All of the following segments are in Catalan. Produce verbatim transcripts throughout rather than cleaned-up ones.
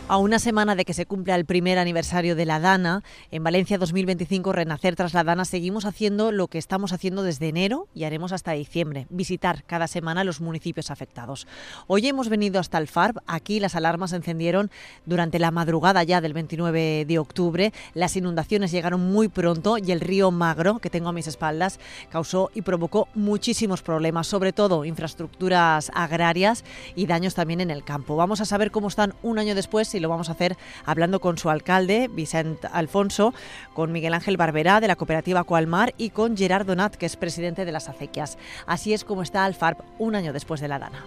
A una semana de que se cumpla el primer aniversario de la Dana, en Valencia dos mil veinticinco, Renacer tras la Dana, seguimos haciendo lo que estamos haciendo desde enero y haremos hasta diciembre, visitar cada semana los municipios afectados. Hoy hemos venido hasta el Farb. Aquí las alarmas se encendieron durante la madrugada ya del veintinueve de octubre. Las inundaciones llegaron muy pronto y el río Magro, que tengo a mis espaldas, causó y provocó muchísimos problemas, sobre todo infraestructuras agrarias y daños también en el campo. Vamos a saber cómo están un año después y lo vamos a hacer hablando con su alcalde, Vicent Alfonso, con Miguel Ángel Barberá, de la cooperativa Coalmar, y con Gerard Donat, que es presidente de las acequias. Así es como está el Farb un año después de la Dana.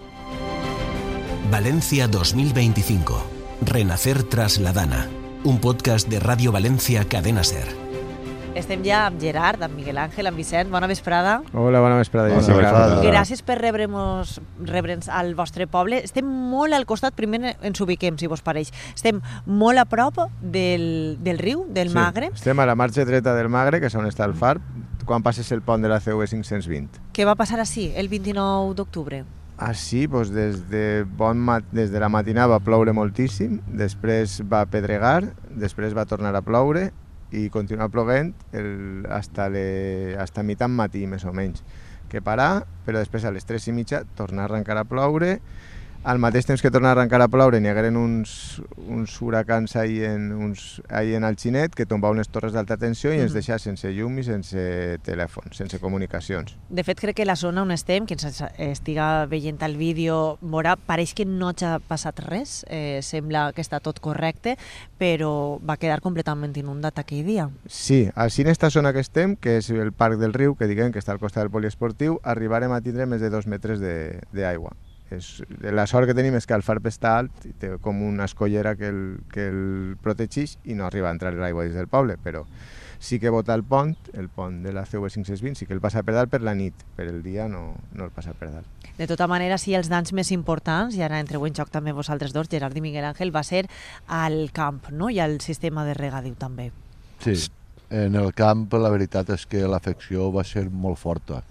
Valencia dos mil veinticinco. Renacer tras la Dana. Un podcast de Radio Valencia Cadena Ser. Estem ja amb Gerard, amb Miguel Ángel, amb Vicent. Bona vesprada. Hola, bona vesprada. Bona vesprada. Gràcies per rebre'ns rebre'ns al vostre poble. Estem molt al costat, primer ens ubiquem, si vos pareix. Estem molt a prop del, del riu, del sí, Magre. Estem a la marxa dreta del Magre, que és on està el Farb, quan passes el pont de la C V cinc-cents vint. Què va passar així, el vint-i-nou d'octubre? Així, doncs, des, de bon mat des de la matinada va ploure moltíssim, després va pedregar, després va tornar a ploure, i continua ploguent el, hasta, le, hasta mitjan matí, més o menys, que parar, però després a les tres i mitja tornar a arrencar a ploure. Al mateix temps que tornar a arrencar a ploure n'hi hagueren uns, uns huracans ahí en, uns, ahí en Alginet que tombaven unes torres d'alta tensió i ens deixava sense llum i sense telèfon, sense comunicacions. De fet, crec que la zona on estem, que ens estiga veient el vídeo, veurà, pareix que no ha passat res, eh, sembla que està tot correcte, però va quedar completament inundat aquell dia. Sí, així en esta zona que estem, que és el Parc del Riu, que diguem que està al costat del poliesportiu, arribarem a tindre més de dos metres d'aigua. És, la sort que tenim és que el Farb està alt i té com una escollera que el, que el protegeix i no arriba a entrar l'aigua dins del poble, però sí que bota el pont, el pont de la C V cinc-cents vint, sí que el passa per dalt per la nit, per el dia no, no el passa per dalt. De tota manera, sí, els danys més importants, i ara entreu en joc també vosaltres dos, Gerard i Miguel Ángel, va ser al camp, no? I al sistema de regadiu també. Sí, en el camp la veritat és que l'afecció va ser molt forta.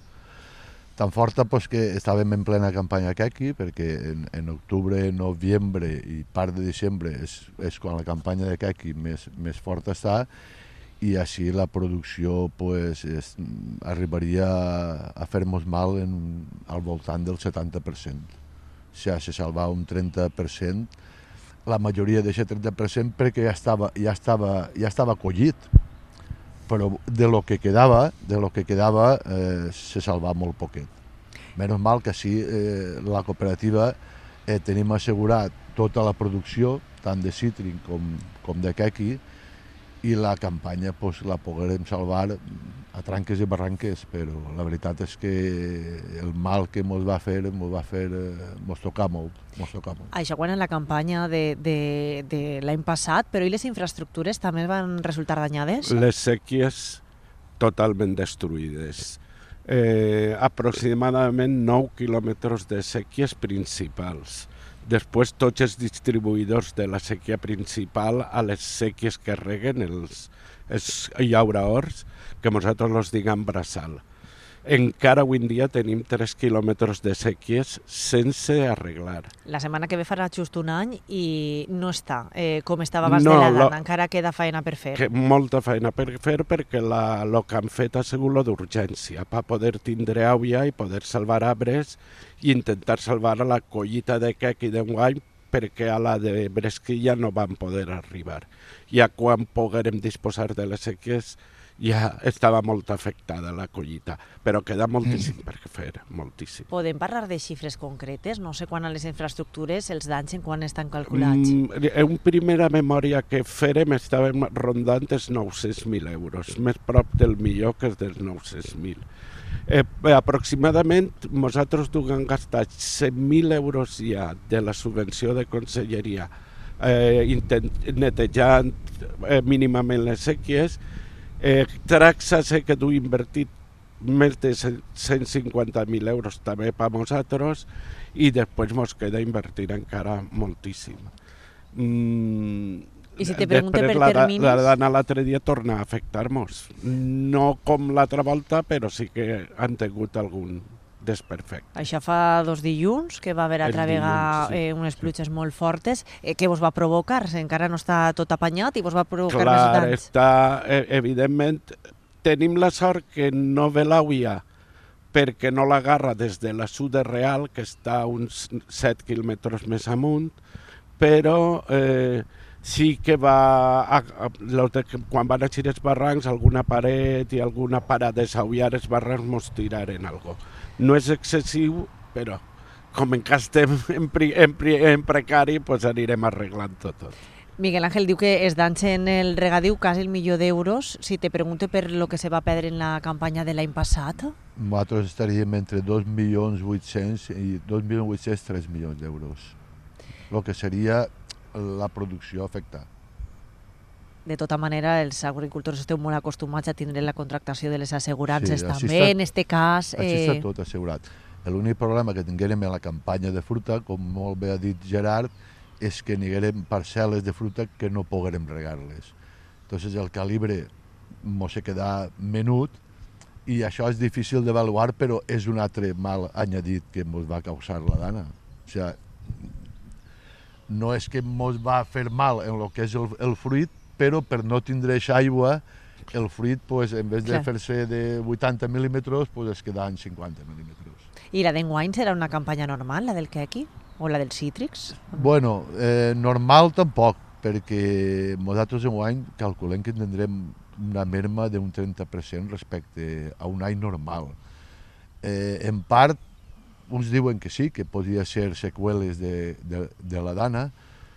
Tan forta pues, que estàvem en plena campanya quequi, perquè en, en octubre, novembre i part de desembre és, és quan la campanya de quequi més, més forta està, i així la producció pues, és, arribaria a fer-nos mal en, al voltant del setanta per cent. O sigui, se salva un trenta per cent, la majoria d'aquest trenta per cent perquè ja estava, ja estava, ja estava collit, però de lo que quedava, de lo que quedava eh, se salvava molt poquet. Menys mal que sí, eh, la cooperativa eh, tenim assegurat tota la producció, tant de cítric com, com de quequi, i la campanya pues, la poguérem salvar a tranques i barranques, però la veritat és que el mal que ens va fer, ens va fer, ens toca molt, ens toca molt. Això quan en la campanya de, de, de l'any passat, però i les infraestructures també van resultar danyades? Les sèquies totalment destruïdes. Eh, aproximadament nou quilòmetres de sèquies principals. Després tots els distribuïdors de la sèquia principal a les sèquies que reguen els, els llauraors, que nosaltres els diguem braçal. Encara avui en dia tenim tres quilòmetres de sèquies sense arreglar. La setmana que ve farà just un any i no està eh, com estava abans no, de la Dana, lo, encara queda feina per fer. Que molta feina per fer perquè la, lo que han fet ha sigut lo d'urgència, per poder tindre aigua i poder salvar arbres i intentar salvar a la collita de quequi d'enguany perquè a la de bresquilla no van poder arribar. Ja quan poguérem disposar de les sèquies ja estava molt afectada la collita, però queda moltíssim per fer, moltíssim. Podem parlar de xifres concretes? No sé quan a les infraestructures els danys en quan estan calculats. Mm, en primera memòria que fèrem estàvem rondant els nou-cents mil euros, més prop del millor que dels nou-cents mil. Eh, aproximadament nosaltres duem gastat cent mil euros ja de la subvenció de conselleria eh, intent, netejant eh, mínimament les sèquies. Eh, Traxa sé que du invertit més de cent cinquanta mil euros també per nosaltres i després ens queda invertir encara moltíssim. Mm, I si te pregunte per la, terminis... La Dana l'altre dia torna a afectar-nos. No com l'altra volta, però sí que han tingut algun, desperfecte. Això fa dos dilluns, que va haver altra El vegada dilluns, sí, eh, unes sí. pluges molt fortes. Eh, què vos va provocar? Encara no està tot apanyat i vos va provocar Clar, més danys? està, eh, evidentment, tenim la sort que no ve l'auia perquè no l'agarra des de la Sude Real, que està uns set quilòmetres més amunt, però eh, sí que va, a, a, de, quan van eixir els barrancs, alguna paret i alguna para desaullar els barrancs mos tiraren algo. No és excessiu, però com encara estem en, pri, en, pri, en precari, pues anirem arreglant tot. tot. Miguel Ángel diu que es danys en el regadiu quasi el milió d'euros. Si te pregunte per lo que se va perdre en la campanya de l'any passat. Nosaltres estaríem entre dos milions vuit-cents i dos milions vuit-cents, tres milions d'euros. El que seria la producció afectada. De tota manera, els agricultors esteu molt acostumats a tindre la contractació de les assegurances Sí, així també, està- en este cas. Així Eh... està tot assegurat. L'únic problema que tinguérem en la campanya de fruta, com molt bé ha dit Gerard, és que n'hi haguérem parcel·les de fruta que no poguérem regar-les. Entonces el calibre mos se queda menut i això és difícil d'avaluar, però és un altre mal añadit que mos va causar la dana. O sigui, no és que mos va fer mal en el que és el, el fruit, però per no tindre aquesta aigua, el fruit, pues, en vez de Clar. fer-se de vuitanta mil·límetres, pues, es queda en cinquanta mil·límetres. I la d'enguany serà una campanya normal, la del quequi? O la dels cítrics? Bueno, eh, normal tampoc, perquè nosaltres enguany calculem que tindrem una merma d'un trenta per cent respecte a un any normal. Eh, en part, uns diuen que sí, que podria ser seqüeles de, de, de la dana,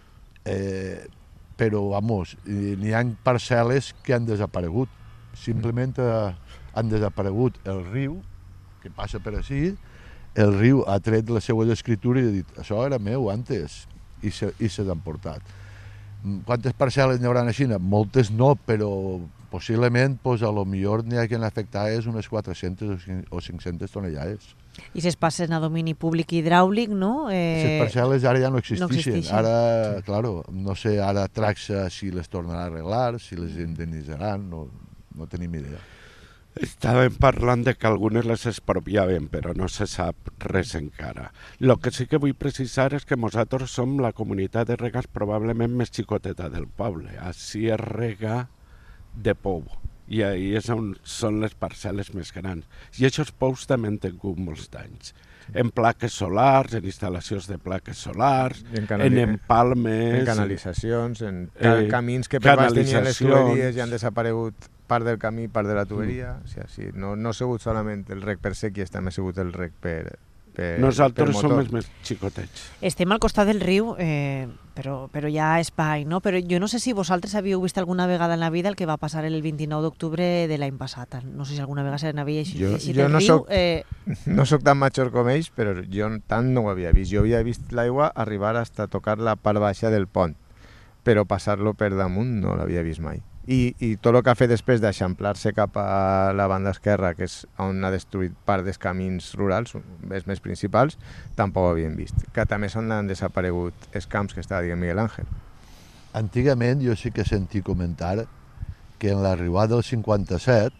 eh, però, vamos, n'hi ha parcel·les que han desaparegut. Simplement eh, han desaparegut el riu, que passa per així, el riu ha tret les seues escritures i ha dit això era meu antes, i se, i se l'han portat. Quantes parcel·les n'hi haurà a Xina? Moltes no, però possiblement pues, a lo millor n'hi ha que afectar és unes quatre-centes o cinc-centes tonellades. I si es passen a domini públic hidràulic, no? Eh, les parcel·les ara ja no existeixen. no existeixen. Ara, claro, no sé, ara Traxa si les tornarà a arreglar, si les indemnitzaran, no, no tenim idea. Estàvem parlant de que algunes les expropiaven, però no se sap res encara. El que sí que vull precisar és que nosaltres som la comunitat de regants probablement més xicoteta del poble. Així es rega de pou, i ahí és on són les parcel·les més grans. I aquests pous també han tingut molts danys. En plaques solars, en instal·lacions de plaques solars, I en en, canali- empalmes... En canalitzacions, en Eh, camins que per baix tenien les canalitzacions. tuberies i han desaparegut part del camí, part de la tuberia. Mm. O sigui, sí, no, no ha sigut solament el rec per sèquies, també ha sigut el rec per, per, Nosaltres per som motor. els més xicotets. Estem al costat del riu, eh, però, però hi ha espai, no? Però jo no sé si vosaltres havíeu vist alguna vegada en la vida el que va passar el vint-i-nou d'octubre de l'any passat. No sé si alguna vegada se n'havia llegit Jo- llegit jo el no riu. soc- Eh, No sóc tan major com ells, però jo tant no ho havia vist. Jo havia vist l'aigua arribar hasta tocar la part baixa del pont, però passar-lo per damunt no l'havia vist mai. I, i tot el que ha fet després d'eixamplar-se cap a la banda esquerra, que és on ha destruït part dels camins rurals, els més principals, tampoc ho havíem vist. Que també són han desaparegut els camps que estava dient Miguel Ángel. Antigament jo sí que sentí comentar que en l'arribada del cinquanta-set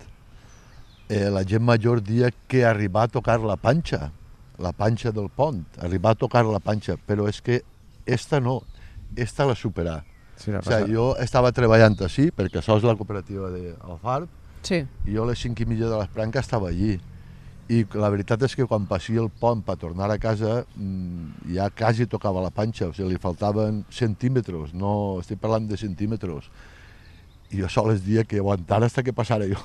eh, la gent major dia que arribar a tocar la panxa, la panxa del pont, arribar a tocar la panxa, però és que esta no, esta la superà. Sí, la O sigui, jo estava treballant així, perquè això és la cooperativa d'Alfarb, sí. i jo a les cinc i mitja de l'Esbranca estava allí. I la veritat és que quan passia el pont per tornar a casa mmm, ja quasi tocava la panxa, o sigui, li faltaven centímetres, no estic parlant de centímetres. I jo sols dia que aguantara fins que passara jo.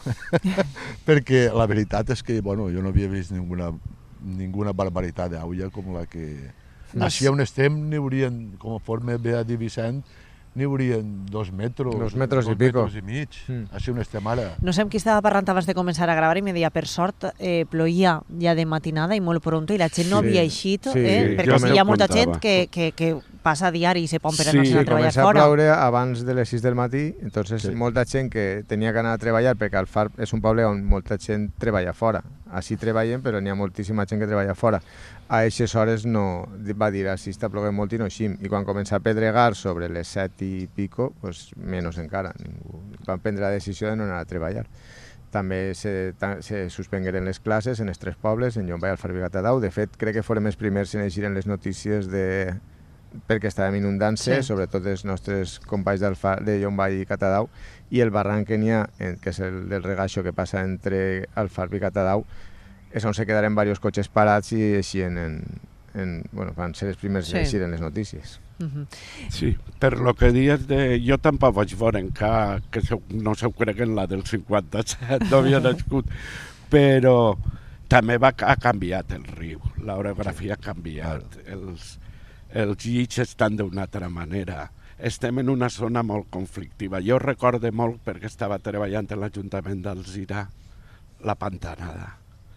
Perquè la veritat és que bueno, jo no havia vist ninguna, ninguna barbaritat d'aigua com la que... No Així sé. on estem n'hi haurien, conforme ve a dir Vicent, n'hi haurien dos metres, Dos metres dos i pico. metres i mig. Mm. Així on estem ara. No sé amb qui estava parlant abans de començar a gravar i me deia, per sort, eh, ploïa ja de matinada i molt pronto i la gent no Sí, havia eixit, sí, eh, sí, perquè jo hi ha m'ho molta contava. gent que, que, que passa a diari i se pon per Sí, anar a treballar començar a fora. ploure abans de les sis del matí, entonces Sí. molta gent que tenia que anar a treballar, perquè Alfarb és un poble on molta gent treballa fora. Així treballen, però n'hi ha moltíssima gent que treballa fora. A aquestes hores no, va dir, així està ploguent molt i no eixim. I quan comença a pedregar sobre les set i pico, pues menos encara. Ningú van prendre la decisió de no anar a treballar. també se, ta, se suspengueren les classes en els tres pobles, en Llombai, Alfarb i Catadau. De fet, crec que fórem els primers en eixiren les notícies de... perquè estàvem inundant-se, sí. sobretot els nostres companys de Llombai i Catadau, i el barranc que n'hi ha, que és el del regaixo que passa entre Alfarb i Catadau, és on se quedaren diversos cotxes parats i així en, en, en, bueno, van ser els primers sí. a eixir en les notícies. Uh-huh. Sí, per lo que dius de... Jo tampoc vaig veure encara, que sou, no s'ho creguen la del cinquanta-set, no havia nascut, però també va, ha canviat el riu, l'orografia ha canviat, els, els llits estan d'una altra manera. Estem en una zona molt conflictiva. Jo recordo molt, perquè estava treballant en l'Ajuntament d'Alzira, la Pantanada.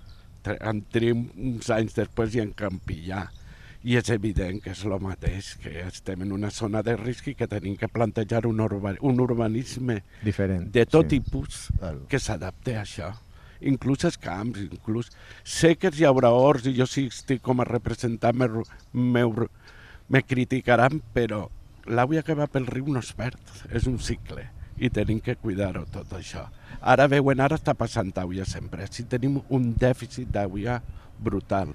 Entrem uns anys després i en Campillà. I és evident que és el mateix, que estem en una zona de risc i que tenim que plantejar un, urba, un urbanisme diferent, de tot sí. tipus que s'adapti a això. Inclús els camps, inclús... Sé que hi haurà horts i jo sí estic com a representant, me, me, me criticaran, però l'aigua que va pel riu no es perd, és un cicle i tenim que cuidar-ho tot això. Ara veuen, ara està passant aigua sempre, si tenim un dèficit d'aigua brutal,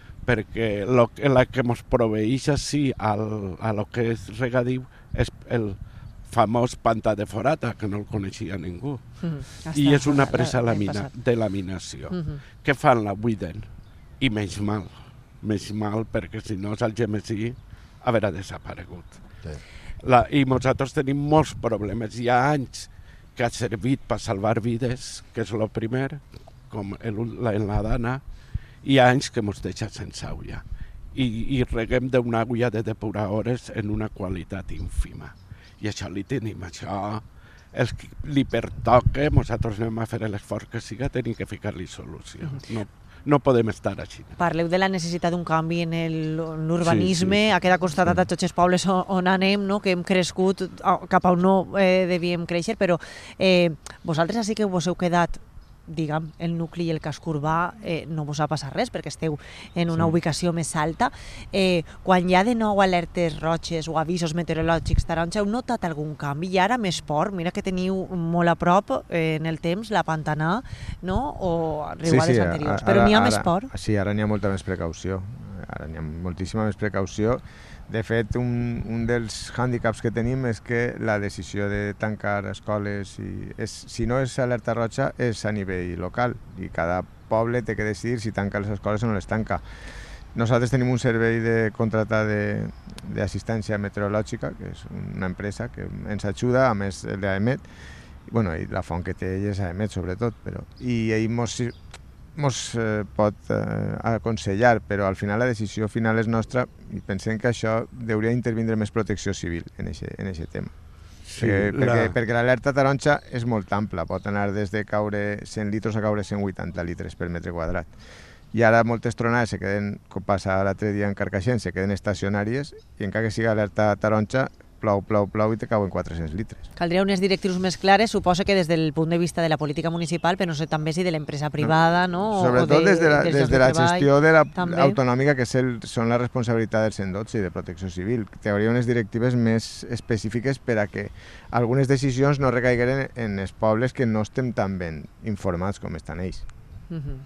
perquè lo, la que ens proveeix així al, a lo que és regadiu és el famós pantà de Forata, que no el coneixia ningú. Mm-hmm. I és una presa lamina, de laminació. Mm-hmm. Què fan? La buiden. I menys mal. Menys mal, perquè si no Algemesí haurà desaparegut. Sí. La, I nosaltres tenim molts problemes. Hi ha anys que ha servit per salvar vides, que és el primer, com el, en la Dana, i hi ha anys que ens deixa sense aigua. I, i reguem d'una aigua de depuradores en una qualitat ínfima. I això li tenim, això, els que li pertoca, nosaltres anem a fer l'esforç que siga, tenim que ficar-li solució. No, no podem estar així. Parleu de la necessitat d'un canvi en l'urbanisme, sí, sí. Ha quedat constatat sí. a tots els pobles on, on anem, no? Que hem crescut cap a on no eh, devíem créixer, però eh, vosaltres sí que vos heu quedat, diguem, el nucli i el casc urbà, eh, no vos ha passat res perquè esteu en una sí. ubicació més alta. Eh, quan hi ha de nou alertes roges o avisos meteorològics taronja, heu notat algun canvi? I ara més port, mira que teniu molt a prop eh, en el temps la Pantanà, no? O riuades sí, sí, anteriors, ara, però n'hi ha ara, més port? Sí, ara n'hi ha molta més precaució, ara n'hi ha moltíssima més precaució. De fet, un, un dels hàndicaps que tenim és que la decisió de tancar escoles, i és, si no és alerta roja, és a nivell local i cada poble té que decidir si tanca les escoles o no les tanca. Nosaltres tenim un servei de contratar d'assistència meteorològica, que és una empresa que ens ajuda, a més l'AEMET, bueno, i la font que té ell és AEMET sobretot, però, i ell mos, mos eh, pot eh, aconsellar, però al final la decisió final és nostra i pensem que això hauria d'intervindre més protecció civil en aquest tema. Sí, perquè, la... perquè, perquè l'alerta taronja és molt ampla, pot anar des de caure cent litres a caure cent vuitanta litres per metre quadrat. I ara moltes tronades se queden, com passa l'altre dia en Carcaixent, se queden estacionàries i encara que sigui alerta taronja, plou, plou, plou i te cauen quatre-cents litres. Caldria unes directrius més clares, suposo que des del punt de vista de la política municipal, però no sé també si de l'empresa privada, no? O Sobretot de, des de la, des de la gestió de la també. autonòmica, que és el, són la responsabilitat del cent dotze i de protecció civil. Hi hauria unes directives més específiques per a que algunes decisions no recaigueren en els pobles que no estem tan ben informats com estan ells. Uh-huh.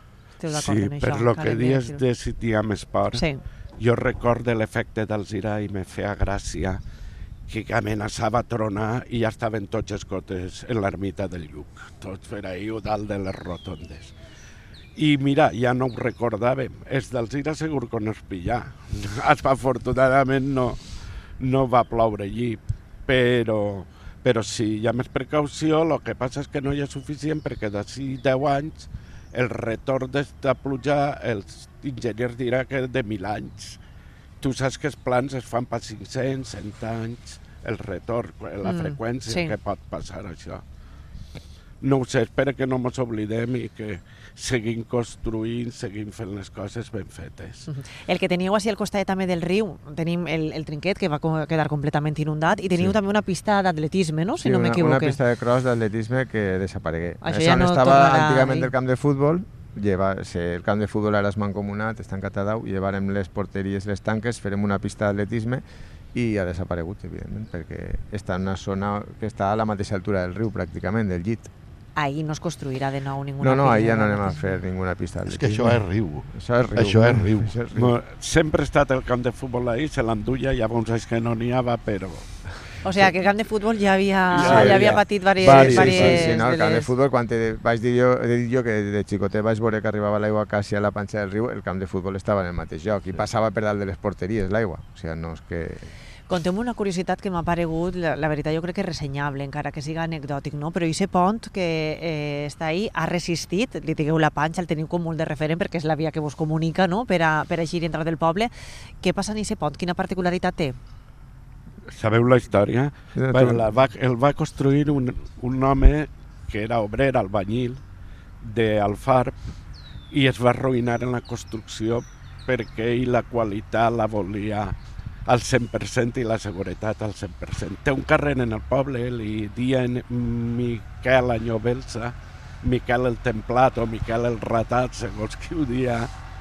Sí, per lo que dius de si hi ha més port, sí. Jo recordo l'efecte d'Alzira i me feia gràcia que amenaçava a tronar i ja estaven tots els cotes en l'ermita del Lluc, tots per ahí o dalt de les rotondes. I mira, ja no ho recordàvem, els d'Alzira segur que no es pillà. Afortunadament no, no va ploure allí, però, però sí, hi ha més precaució, el que passa és que no hi ha suficient perquè d'ací deu anys el retorn d'esta pluja, els enginyers diran que de mil anys. Tu saps que els plans es fan per cinc-cents, cent anys, el retorn, la mm, freqüència sí. que pot passar això. No ho sé, espero que no ens oblidem i que seguim construint, seguim fent les coses ben fetes. El que teníeu així al costat també del riu, tenim el, el trinquet que va quedar completament inundat i teniu sí. també una pista d'atletisme, no? Si sí, no m'equivoque. Una pista de cross d'atletisme que desaparegué. Això ja no estava tornarà antigament del camp de futbol, lleva, el camp de futbol ara és mancomunat, està en Catadau, llevarem les porteries, les tanques, farem una pista d'atletisme i ha desaparegut, evidentment, perquè està en una zona que està a la mateixa altura del riu, pràcticament, del llit. ahir no es construirà de nou ninguna No, no, pista. ahir ja no anem a fer ninguna pista És que això és riu. Això és riu. Això és riu. Això és riu. No, sempre ha estat el camp de futbol ahir, se l'enduia, ja uns anys que no n'hi havia, però... O sigui, que el camp de futbol ja havia, Ja, ja ja. havia patit Sí, diverses... sí, sí, sí, no, de el camp de les- futbol, quan te vaig dir jo, he dit jo que de xicotet vaig veure que arribava l'aigua quasi a la panxa del riu, el camp de futbol estava en el mateix lloc i passava per dalt de les porteries l'aigua. O sigui, no és que... Conteu-me una curiositat que m'ha paregut, la, la veritat jo crec que és ressenyable, encara que siga anecdòtic, no? Però aquest pont que eh, està ahí ha resistit, li digueu la panxa, el teniu com molt de referent perquè és la via que vos comunica, no?, per a, per a eixir i entrar del poble. Què passa en aquest pont? Quina particularitat té? Sabeu la història? Ja, Bueno, tu- la va, el va construir un, un home que era obrer, albañil, d'Alfarb, i es va arruïnar en la construcció perquè ell la qualitat la volia al cent per cent i la seguretat al cent per cent. Té un carrer en el poble, li diuen Miquel Anyobelsa, Miquel el Templat o Miquel el Ratat, segons qui ho dia,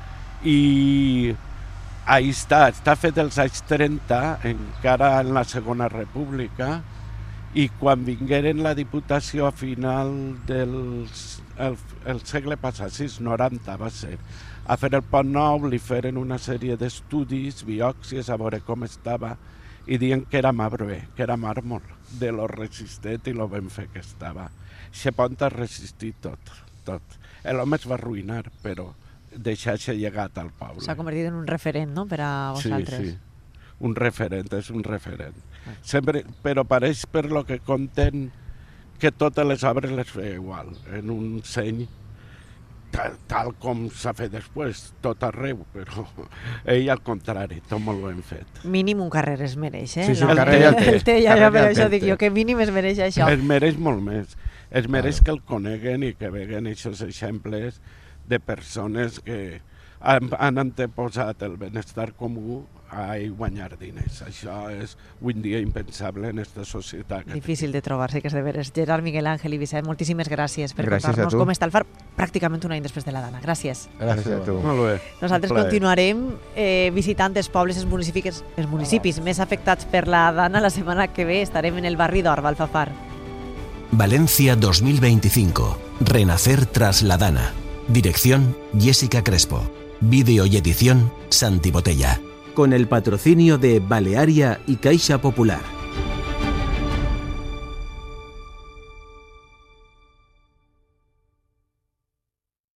i ahí està, està fet dels anys trenta, encara en la Segona República, i quan vingueren la Diputació a final del el, el segle passat, sí, noranta va ser, a fer el pont nou, li feren una sèrie d'estudis, biòpsies, a veure com estava, i diuen que era marbre, que era màrmol, de lo resistent i lo ben fet que estava. Aquest pont ha resistit tot, tot. L'home es va arruïnar, però deixar-se llegat al poble. S'ha convertit en un referent, no?, per a vosaltres. Sí, sí. Un referent, és un referent. Sempre, però pareix per lo que conten que totes les obres les feia igual, en un seny tal, tal com s'ha fet després, tot arreu, però ell al contrari, tot molt ben fet. Mínim un carrer es mereix, eh? Sí, sí, el L'home carrer ja el té. el té, ja, Carrer ja per ja el això té. dic jo, que mínim es mereix això. Es mereix molt més. Es mereix que el coneguen i que veguen aquests exemples de persones que han, han anteposat el benestar comú a guanyar diners. Això és avui en dia impensable en aquesta societat. Que Difícil de trobar-se, que és de veres. Gerard, Miguel Àngel i Vicent, moltíssimes gràcies per Gràcies a contar-nos tu. com està el far pràcticament un any després de la Dana. Gràcies. Gràcies a tu. Molt bé. Nosaltres Un plaer. continuarem eh, visitant els pobles, els municipis, els municipis més afectats per la Dana. La setmana que ve estarem en el barri d'Orba, Alfafar. Valencia dos mil veinticinco. Renacer tras la Dana. Dirección Jessica Crespo. Vídeo y edición Santi Botella. Con el patrocinio de Balearia y Caixa Popular.